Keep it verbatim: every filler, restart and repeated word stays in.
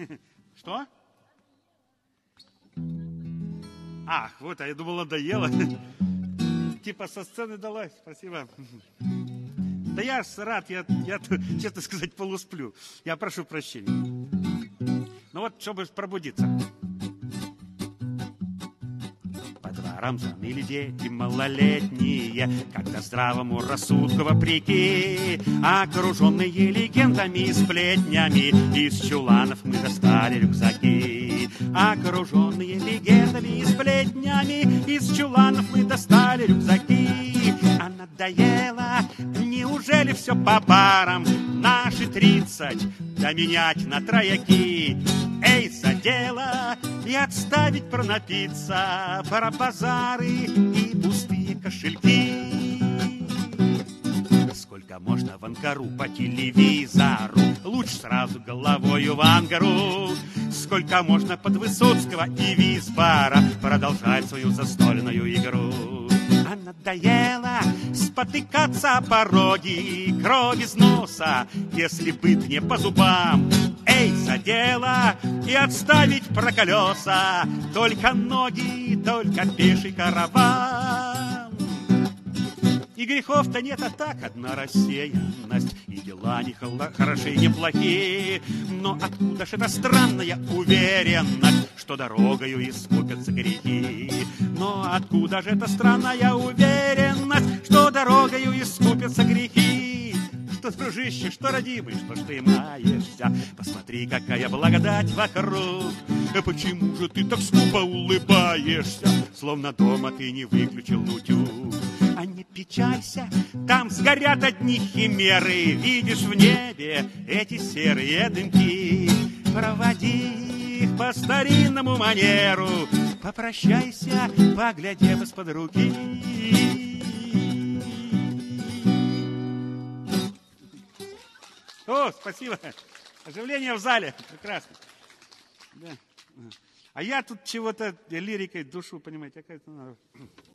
Что? Ах, вот, а я думал, надоело. Типа со сцены далась. Спасибо. Да я рад, я, я, честно сказать, полусплю. Я прошу прощения. Ну вот, чтобы пробудиться. По дворам заныли дети малолетние, когда здравому рассудку вопреки, окруженные легендами и сплетнями, из чуланов мы достали рюкзаки. Окруженные легендами и сплетнями, из чуланов мы достали рюкзаки. А надоело, неужели все по парам? Наши тридцать доменять на трояки. Эй, за дело и отставить пронапиться, пора базары и пустые кошельки. Сколько можно в Анкару по телевизору, лучше сразу головою в Ангару. Сколько можно под Высоцкого и Висбора продолжать свою застольную игру. А надоело спотыкаться о пороги, кровь из носа, если быт не по зубам. Эй, за дело и отставить про колеса, только ноги, только пеший караван. И грехов-то нет, а так одна рассеянность, и дела не хороши, не плохие. Но откуда ж эта странная уверенность, что дорогою искупятся грехи? Но откуда же эта странная уверенность, что дорогою искупятся грехи? Что, дружище, что, родимый, что ж ты маешься? Посмотри, какая благодать вокруг. А почему же ты так скупо улыбаешься, словно дома ты не выключил утюг? А не печалься, там сгорят одни химеры, видишь в небе эти серые дымки. Проводи их по старинному манеру, попрощайся, поглядев из-под руки. О, спасибо. Оживление в зале. Прекрасно. Да. А я тут чего-то лирикой душу, понимаете, какая-то...